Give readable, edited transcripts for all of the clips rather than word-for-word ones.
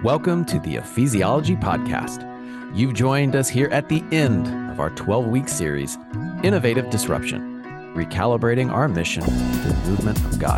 Welcome to the Ephesiology Podcast. You've joined us here at the end of our 12-week series, Innovative Disruption, Recalibrating Our Mission to the Movement of God.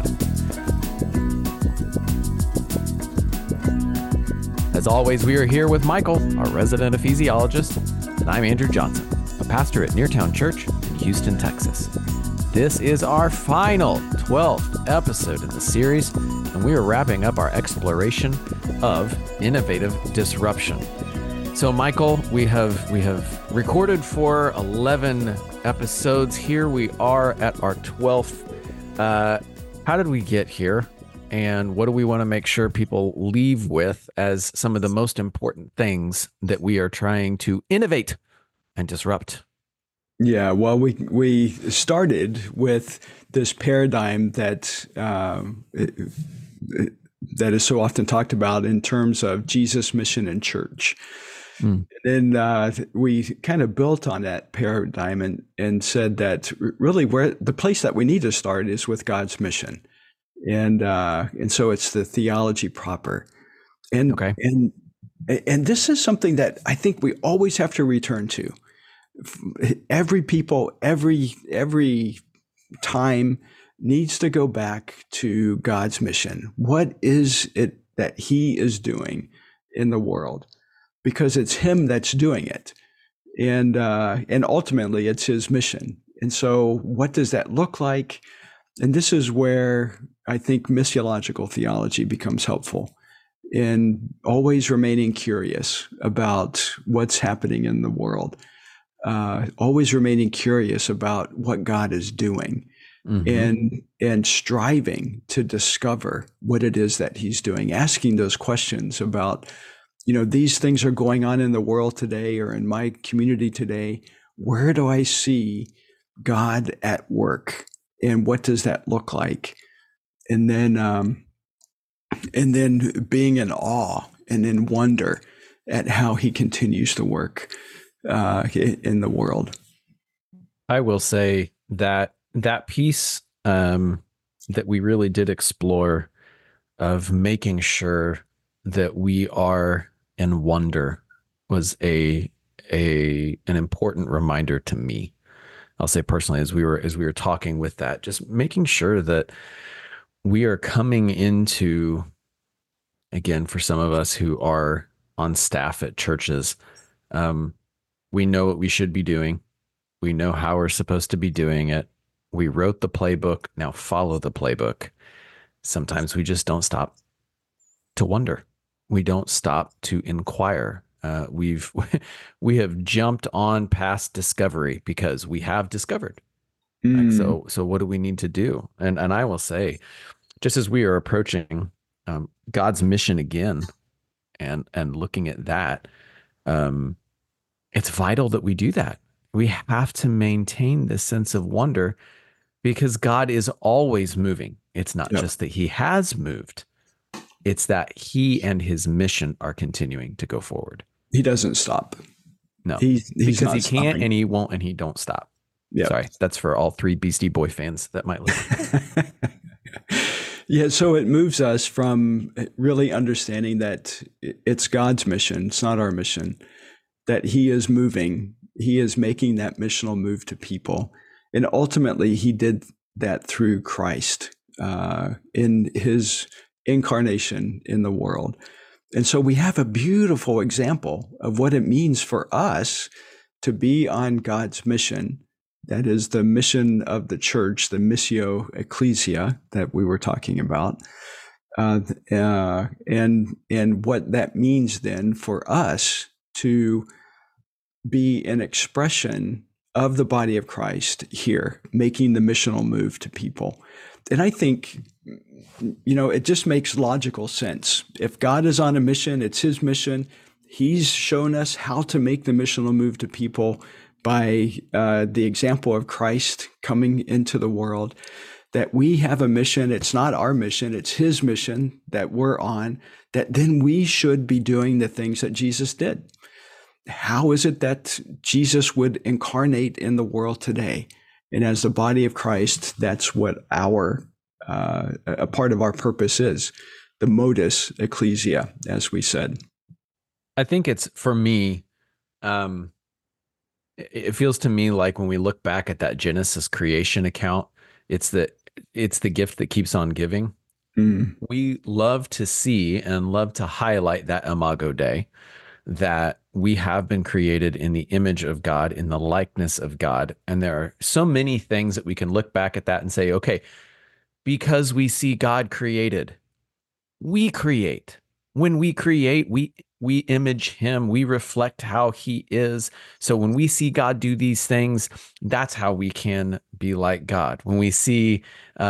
As always, we are here with Michael, our resident ephesiologist, and I'm Andrew Johnson, a pastor at Neartown Church in Houston, Texas. This is our final 12th episode in the series, and we are wrapping up our exploration of innovative disruption. So, Michael, we have recorded for 11 episodes. Here we are at our 12th. How did we get here? And what do we want to make sure people leave with as some of the most important things that we are trying to innovate and disrupt? Yeah, well, we started with this paradigm that that is so often talked about in terms of Jesus' mission and church. And then we kind of built on that paradigm and said that really where the place that we need to start is with God's mission. And so it's the theology proper. And, Okay. and this is something that I think we always have to return to. Every people, every time needs to go back to God's mission. What is it that he is doing in the world? Because it's him that's doing it. And ultimately it's his mission. And so what does that look like? And this is where I think missiological theology becomes helpful in always remaining curious about what's happening in the world. Always remaining curious about what God is doing, and striving to discover what it is that he's doing, asking those questions about, these things are going on in the world today or in my community today. Where do I see God at work? And what does that look like? And then being in awe and in wonder at how he continues to work in the world. I will say that piece that we really did explore of making sure that we are in wonder was an important reminder to me. I'll say personally, as we were talking with that, just making sure that we are coming into, again, for some of us who are on staff at churches, we know what we should be doing. We know how we're supposed to be doing it. We wrote the playbook. Now follow the playbook. Sometimes we just don't stop to wonder. We don't stop to inquire. We have jumped on past discovery because we have discovered. Like, so what do we need to do? And I will say, just as we are approaching God's mission again, and looking at that, it's vital that we do that. We have to maintain this sense of wonder because God is always moving. It's not just that he has moved. It's that he and his mission are continuing to go forward. He doesn't stop. No, he's because not he can't stopping. and he won't and he don't stop. Yeah. Sorry, that's for all three Beastie Boy fans that might listen. Yeah, so it moves us from really understanding that it's God's mission, it's not our mission, that he is moving, he is making that missional move to people. And ultimately, he did that through Christ in his incarnation in the world. And so we have a beautiful example of what it means for us to be on God's mission. That is the mission of the church, the missio ecclesia that we were talking about. And what that means then for us to be an expression of the body of Christ here, making the missional move to people. And I think, it just makes logical sense. If God is on a mission, it's his mission. He's shown us how to make the missional move to people by the example of Christ coming into the world, that we have a mission. It's not our mission. It's his mission that we're on, that then we should be doing the things that Jesus did. How is it that Jesus would incarnate in the world today? And as the body of Christ, that's what a part of our purpose is, the modus ecclesia, as we said. I think it's, for me, um, it feels to me like when we look back at that Genesis creation account, it's the it's the gift that keeps on giving. Mm. We love to see and love to highlight that Imago Dei, that we have been created in the image of God, in the likeness of God. And there are so many things that we can look back at that and say, okay, because we see God created, we create. When we create, we image him, we reflect how he is. So when we see God do these things, that's how we can be like God. When we see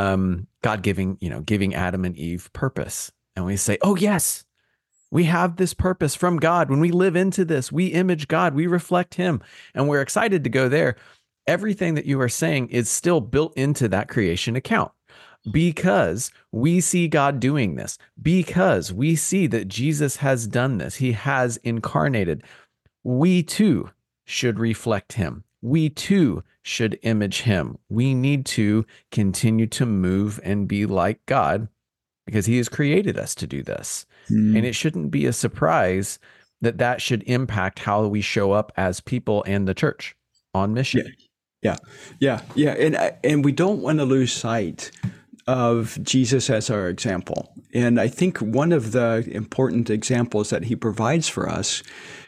God giving Adam and Eve purpose, and we say, oh yes, we have this purpose from God. When we live into this, we image God, we reflect him, and we're excited to go there. Everything that you are saying is still built into that creation account, because we see God doing this, because we see that Jesus has done this. He has incarnated. We too should reflect him. We too should image him. We need to continue to move and be like God, because he has created us to do this. And Mm. it shouldn't be a surprise that that should impact how we show up as people and the church on mission. Yeah, yeah, and we don't want to lose sight of Jesus as our example. And I think one of the important examples that he provides for us,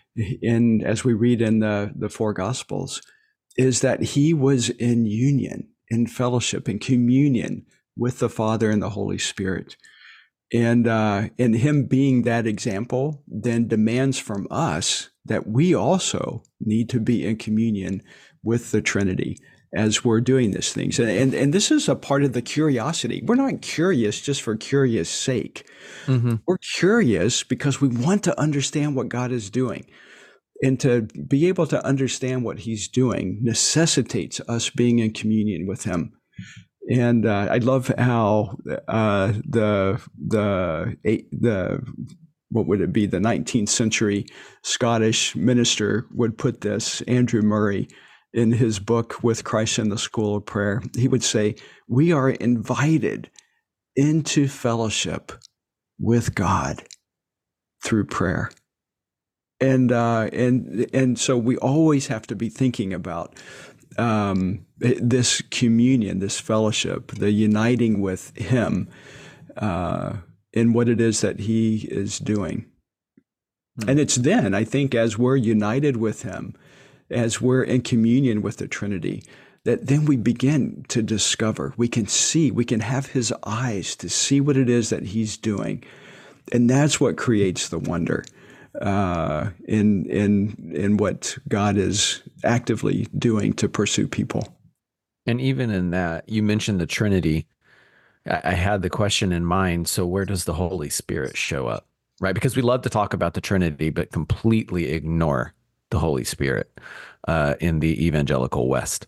in as we read in the four Gospels, is that he was in union, in fellowship, in communion with the Father and the Holy Spirit. And him being that example then demands from us that we also need to be in communion with the Trinity as we're doing these things. And this is a part of the curiosity. We're not curious just for curious sake. Mm-hmm. We're curious because we want to understand what God is doing. And to be able to understand what he's doing necessitates us being in communion with him. And I love how the what would it be, the 19th century Scottish minister would put this, Andrew Murray, in his book With Christ in the School of Prayer. He would say, we are invited into fellowship with God through prayer. And so we always have to be thinking about this communion, this fellowship, the uniting with him in what it is that he is doing. And it's then, I think, as we're united with him, as we're in communion with the Trinity, that then we begin to discover, we can see, we can have his eyes to see what it is that he's doing. And that's what creates the wonder in what God is actively doing to pursue people. And even in that, you mentioned the Trinity. I had the question in mind. So where does the Holy Spirit show up? Right? Because we love to talk about the Trinity, but completely ignore the Holy Spirit in the evangelical West.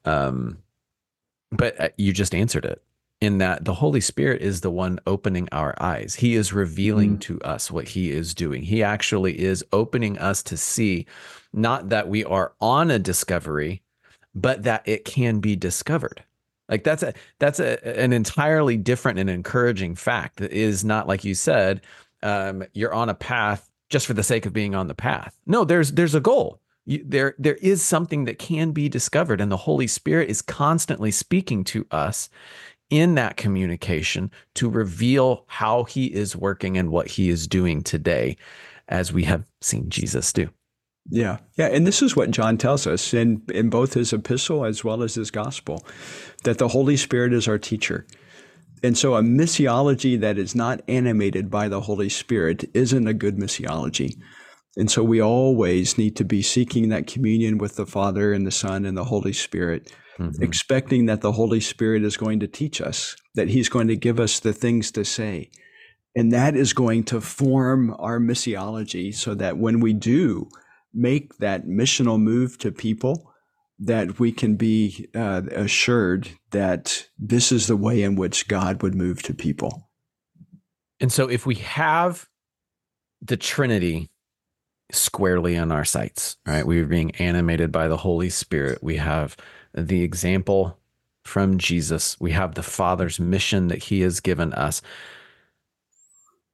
But you just answered it, in that the Holy Spirit is the one opening our eyes. He is revealing to us what he is doing. He actually is opening us to see, not that we are on a discovery, but that it can be discovered. Like that's an entirely different and encouraging fact. It is not, like you said, you're on a path just for the sake of being on the path. No, there's a goal. There is something that can be discovered, and the Holy Spirit is constantly speaking to us in that communication to reveal how he is working and what he is doing today, as we have seen Jesus do. Yeah. And this is what John tells us in both his epistle as well as his gospel, that the Holy Spirit is our teacher. And so a missiology that is not animated by the Holy Spirit isn't a good missiology. And so we always need to be seeking that communion with the Father and the Son and the Holy Spirit, expecting that the Holy Spirit is going to teach us, that he's going to give us the things to say. And that is going to form our missiology, so that when we do make that missional move to people, that we can be assured that this is the way in which God would move to people. And so if we have the Trinity squarely in our sights, right? We're being animated by the Holy Spirit. We have the example from Jesus. We have the Father's mission that he has given us.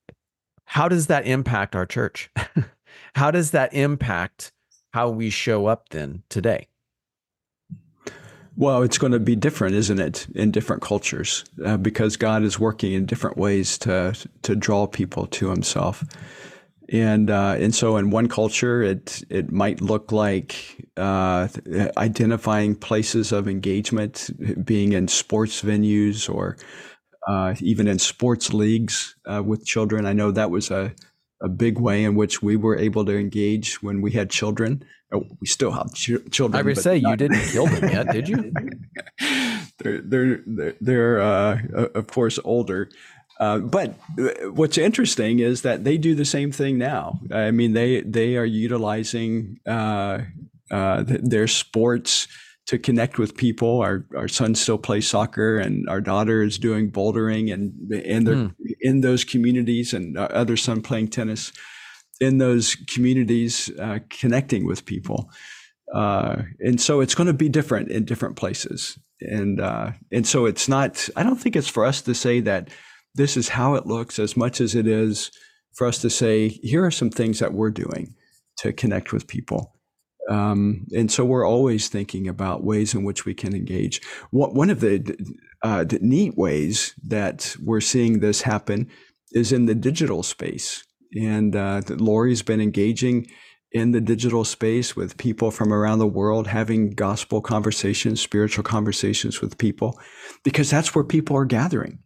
how does that impact our church? How does that impact how we show up then today? Well, it's going to be different, isn't it, in different cultures, because God is working in different ways to draw people to Himself. And so in one culture, it might look like identifying places of engagement, being in sports venues or even in sports leagues with children. I know that was a big way in which we were able to engage when we had children. Oh, we still have children. I would say you didn't kill them yet, did you? They're of course older. But what's interesting is that they do the same thing now. I mean, they are utilizing their sports to connect with people. Our son still plays soccer, and our daughter is doing bouldering, and they're in those communities, and our other son playing tennis in those communities, connecting with people. And so it's going to be different in different places. And so it's not, I don't think it's for us to say that this is how it looks as much as it is for us to say, here are some things that we're doing to connect with people. And so we're always thinking about ways in which we can engage. One of the neat ways that we're seeing this happen is in the digital space. And Lori's been engaging in the digital space with people from around the world, having gospel conversations, spiritual conversations with people, because that's where people are gathering.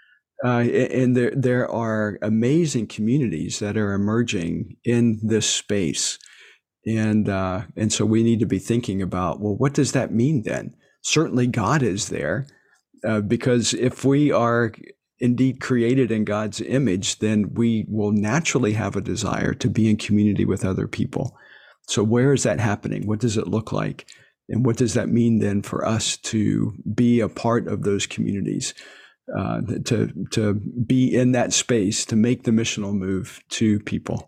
And there are amazing communities that are emerging in this space. And so we need to be thinking about, well, what does that mean then? Certainly God is there, because if we are indeed created in God's image, then we will naturally have a desire to be in community with other people. So where is that happening? What does it look like? And what does that mean then for us to be a part of those communities, to be in that space, to make the missional move to people?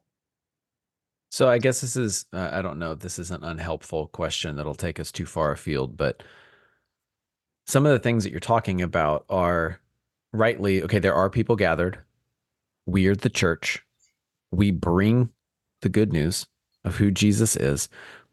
So I guess this is, I don't know if this is an unhelpful question that'll take us too far afield, but some of the things that you're talking about are rightly, okay, there are people gathered. We are the church. We bring the good news of who Jesus is.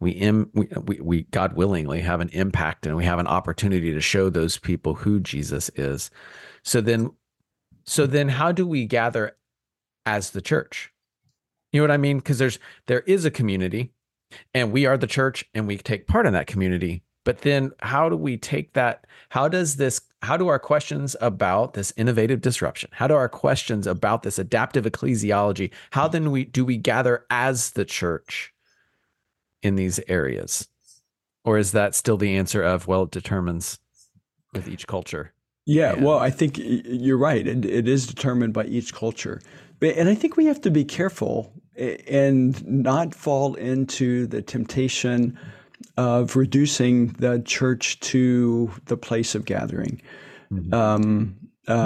We God willingly have an impact, and we have an opportunity to show those people who Jesus is. So then how do we gather as the church? You know what I mean? Because there is a community, and we are the church, and we take part in that community. But then how do we take that? How do our questions about this innovative disruption, how do our questions about this adaptive ecclesiology, how then do we gather as the church in these areas? Or is that still the answer of, well, it determines with each culture? Yeah, well, I think you're right. It is determined by each culture. And I think we have to be careful and not fall into the temptation of reducing the church to the place of gathering. Mm-hmm.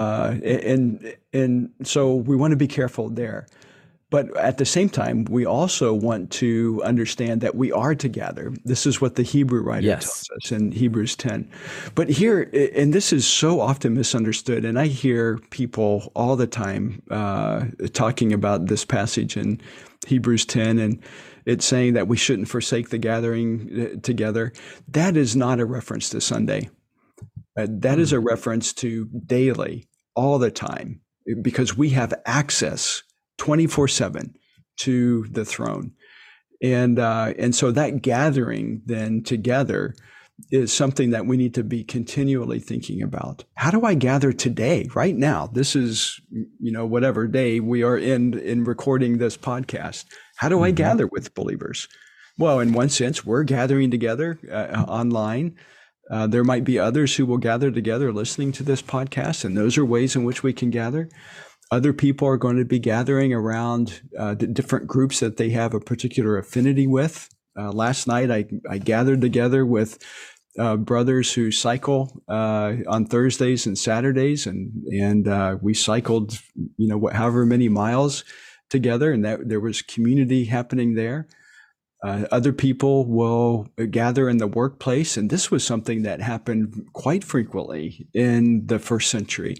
And so we want to be careful there. But at the same time, we also want to understand that we are to gather. This is what the Hebrew writer tells us in Hebrews 10. But here, and this is so often misunderstood, and I hear people all the time talking about this passage in Hebrews 10, and it's saying that we shouldn't forsake the gathering together. That is not a reference to Sunday. That is a reference to daily, all the time, because we have access 24/7 to the throne. And so that gathering then together is something that we need to be continually thinking about. How do I gather today, right now? This is, whatever day we are in recording this podcast. How do I gather with believers? Well, in one sense, we're gathering together online. There might be others who will gather together listening to this podcast, and those are ways in which we can gather. Other people are going to be gathering around different groups that they have a particular affinity with. Last night, I gathered together with brothers who cycle on Thursdays and Saturdays, and we cycled, however many miles together, and that there was community happening there. Other people will gather in the workplace, and this was something that happened quite frequently in the first century.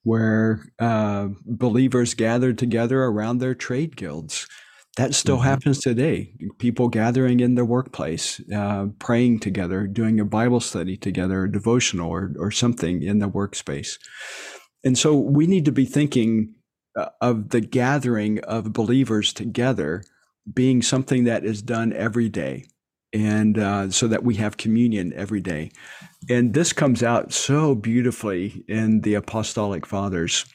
where believers gathered together around their trade guilds. That still Mm-hmm. happens today. People gathering in their workplace, praying together, doing a Bible study together, a devotional, or something in the workspace. And so we need to be thinking of the gathering of believers together being something that is done every day, and so that we have communion every day. And this comes out so beautifully in the Apostolic Fathers.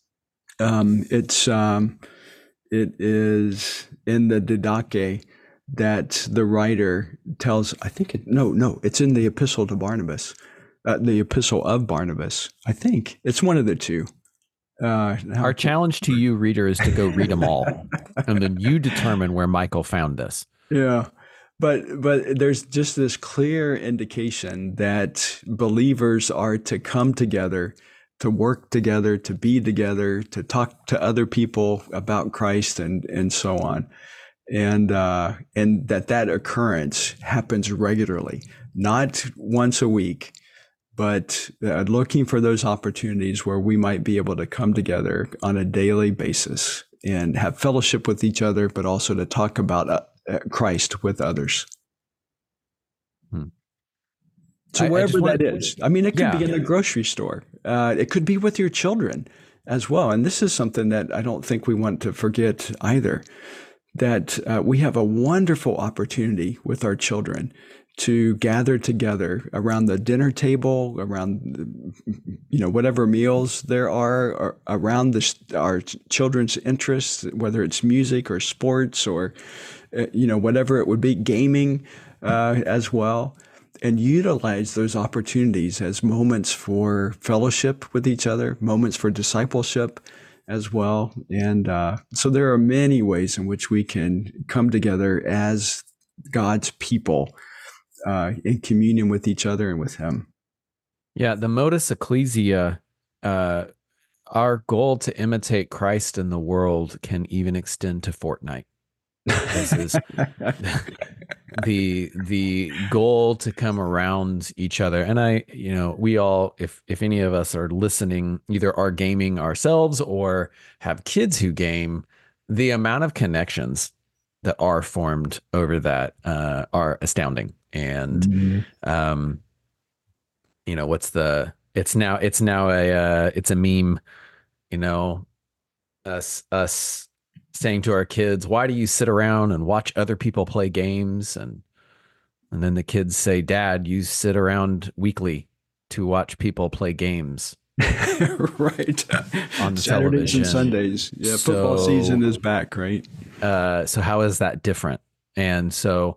It is in the Didache that the writer tells, I think it's in the Epistle to Barnabas, the Epistle of Barnabas. I think it's one of the two. Our challenge to you, reader, is to go read them all, and then you determine where Michael found this. Yeah. But there's just this clear indication that believers are to come together, to work together, to be together, to talk to other people about Christ and so on. And that occurrence happens regularly, not once a week, but looking for those opportunities where we might be able to come together on a daily basis and have fellowship with each other, but also to talk about Christ with others. So wherever that is, I mean, it could be in the grocery store. It could be with your children as well. And this is something that I don't think we want to forget either, that we have a wonderful opportunity with our children to gather together around the dinner table, around, whatever meals there are around our children's interests, whether it's music or sports or, whatever it would be, gaming as well, and utilize those opportunities as moments for fellowship with each other, moments for discipleship as well. And so there are many ways in which we can come together as God's people in communion with each other and with Him. Yeah, the modus ecclesia, our goal to imitate Christ in the world can even extend to Fortnite. This is the goal, to come around each other. And we all, if any of us are listening, either are gaming ourselves or have kids who game, the amount of connections that are formed over that are astounding. And it's a meme, us saying to our kids, why do you sit around and watch other people play games? And then the kids say, Dad, you sit around weekly to watch people play games. Right. On the Saturdays television. And Sundays. Yeah. Football season is back, right? So how is that different? And so,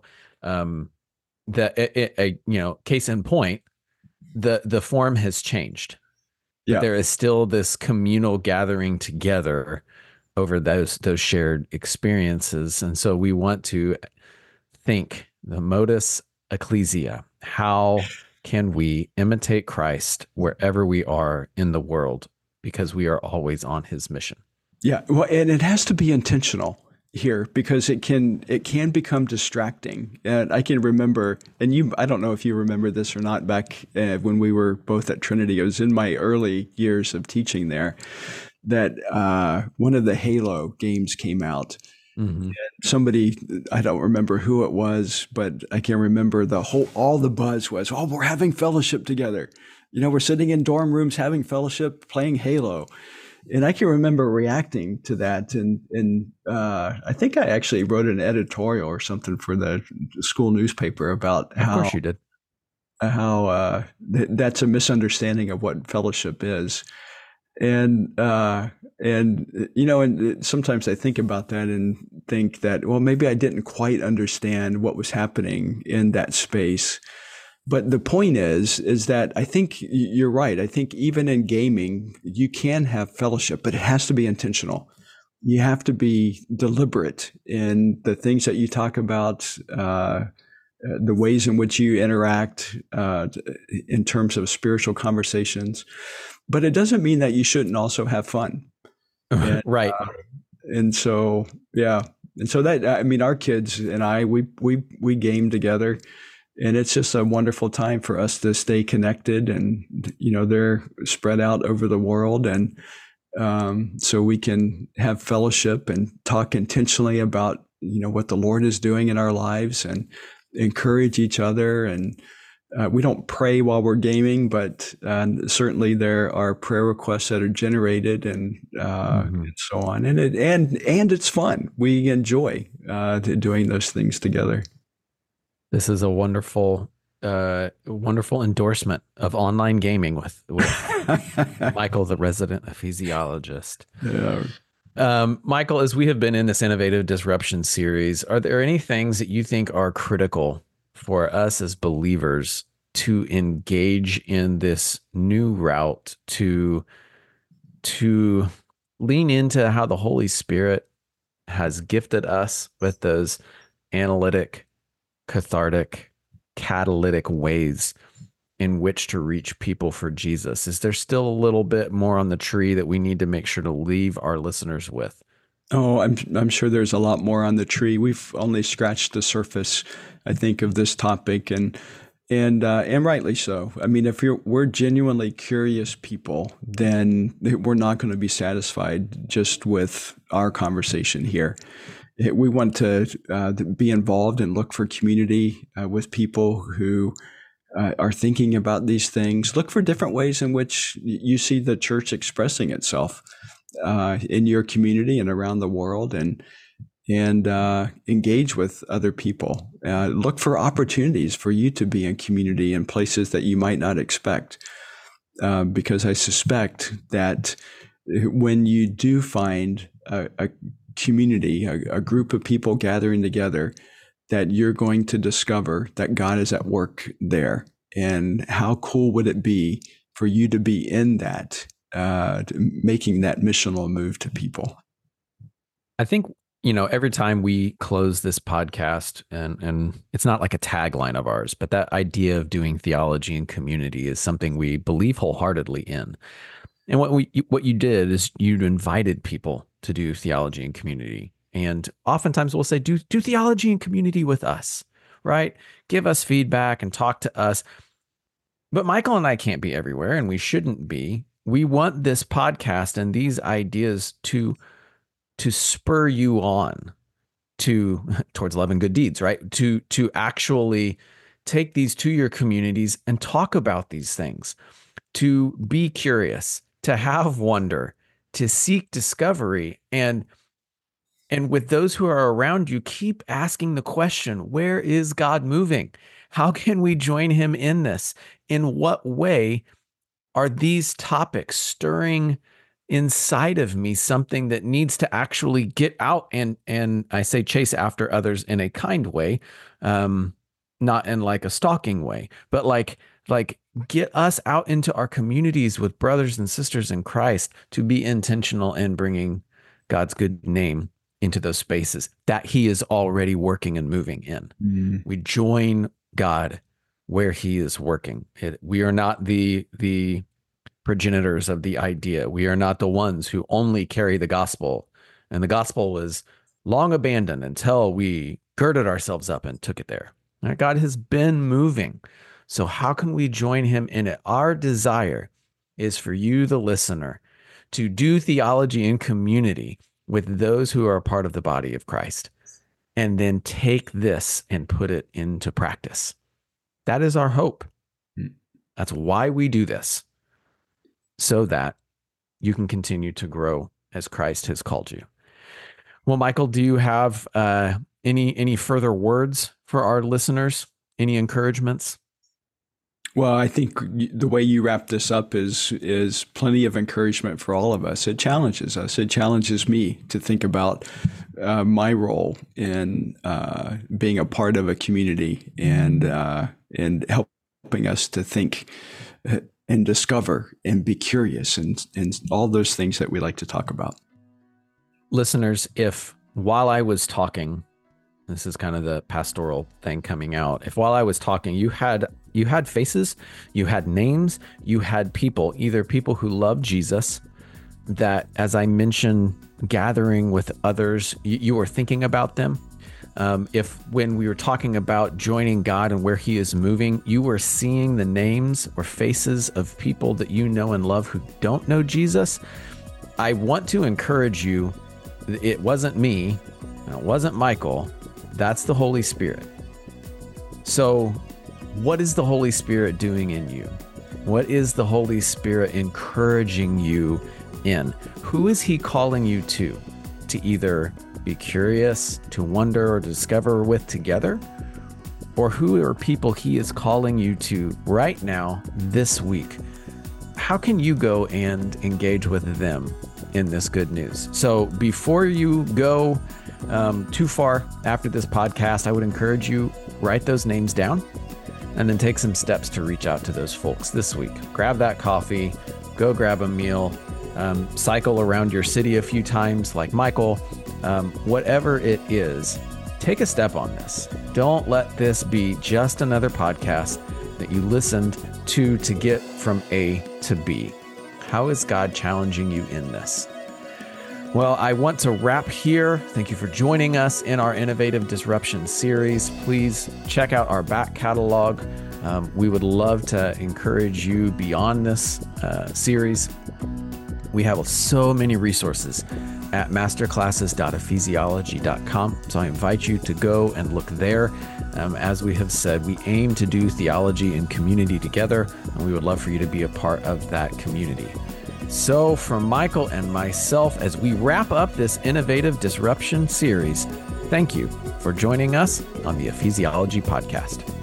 case in point, the form has changed. But there is still this communal gathering together over those shared experiences. And so we want to think the modus ecclesia. How can we imitate Christ wherever we are in the world? Because we are always on His mission. Yeah. Well, and it has to be intentional here, because it can become distracting. And I can remember, and I don't know if you remember this or not, back when we were both at Trinity, it was in my early years of teaching there, that one of the Halo games came out. Mm-hmm. And somebody, I don't remember who it was, but I can remember all the buzz was, oh, we're having fellowship together. We're sitting in dorm rooms having fellowship, playing Halo. And I can remember reacting to that. And I think I actually wrote an editorial or something for the school newspaper about how, of course you did, how that's a misunderstanding of what fellowship is. And sometimes I think about that and think that, well, maybe I didn't quite understand what was happening in that space. But the point is that I think you're right. I think even in gaming, you can have fellowship, but it has to be intentional. You have to be deliberate in the things that you talk about, the ways in which you interact in terms of spiritual conversations. But it doesn't mean that you shouldn't also have fun. And, right. And so, yeah. And so that, I mean, our kids and I, we game together. And it's just a wonderful time for us to stay connected, and they're spread out over the world, and so we can have fellowship and talk intentionally about what the Lord is doing in our lives, and encourage each other. And we don't pray while we're gaming, but certainly there are prayer requests that are generated, and so on. And it's fun. We enjoy doing those things together. This is a wonderful endorsement of online gaming with Michael, the resident ecclesiologist. Yeah. Michael, as we have been in this Innovative Disruption series, are there any things that you think are critical for us as believers to engage in this new route, to lean into how the Holy Spirit has gifted us with those analytic, cathartic, catalytic ways in which to reach people for Jesus? Is there still a little bit more on the tree that we need to make sure to leave our listeners with? Oh, I'm sure there's a lot more on the tree. We've only scratched the surface, I think, of this topic, and rightly so. I mean, if we're genuinely curious people, then we're not going to be satisfied just with our conversation here. We want to be involved and look for community with people who are thinking about these things. Look for different ways in which you see the church expressing itself in your community and around the world, and engage with other people. Look for opportunities for you to be in community in places that you might not expect, because I suspect that when you do find a community, a group of people gathering together, that you're going to discover that God is at work there. And how cool would it be for you to be in that, making that missional move to people? I think, every time we close this podcast, and it's not like a tagline of ours, but that idea of doing theology and community is something we believe wholeheartedly in. And what you did is you invited people to do theology and community. And oftentimes we'll say, do theology and community with us, right? Give us feedback and talk to us. But Michael and I can't be everywhere, and we shouldn't be. We want this podcast and these ideas to spur you on towards love and good deeds, right? To actually take these to your communities and talk about these things, to be curious, to have wonder, to seek discovery, and with those who are around you, keep asking the question, where is God moving? How can we join him in this? In what way are these topics stirring inside of me something that needs to actually get out and I say chase after others in a kind way, not in like a stalking way, but like get us out into our communities with brothers and sisters in Christ to be intentional in bringing God's good name into those spaces that he is already working and moving in. Mm. We join God where he is working. We are not the progenitors of the idea. We are not the ones who only carry the gospel. And the gospel was long abandoned until we girded ourselves up and took it there. Right? God has been moving. So how can we join him in it? Our desire is for you, the listener, to do theology in community with those who are a part of the body of Christ, and then take this and put it into practice. That is our hope. That's why we do this, so that you can continue to grow as Christ has called you. Well, Michael, do you have any further words for our listeners? Any encouragements? Well, I think the way you wrap this up is plenty of encouragement for all of us. It challenges us. It challenges me to think about my role in being a part of a community and helping us to think and discover and be curious and all those things that we like to talk about. Listeners, if while I was talking, this is kind of the pastoral thing coming out. If while I was talking, you had faces, you had names, you had people, either people who love Jesus, that, as I mentioned, gathering with others, you were thinking about them, If when we were talking about joining God and where he is moving, you were seeing the names or faces of people that you know and love who don't know Jesus, I want to encourage you. It wasn't me. It wasn't Michael. That's the Holy Spirit. So what is the Holy Spirit doing in you? What is the Holy Spirit encouraging you in? Who is he calling you to either be curious, to wonder, or to discover with together? Or who are people he is calling you to right now, this week? How can you go and engage with them in this good news? So before you go too far after this podcast, I would encourage you, write those names down and then take some steps to reach out to those folks this week. Grab that coffee, go grab a meal, cycle around your city a few times like Michael. Whatever it is, take a step on this. Don't let this be just another podcast that you listened to get from A to B. How is God challenging you in this? Well, I want to wrap here. Thank you for joining us in our Innovative Disruption series. Please check out our back catalog. We would love to encourage you beyond this series. We have so many resources at masterclasses.ephesiology.com. So I invite you to go and look there. As we have said, we aim to do theology in community together, and we would love for you to be a part of that community. So from Michael and myself, as we wrap up this Innovative Disruption series, thank you for joining us on the Ephesiology Podcast.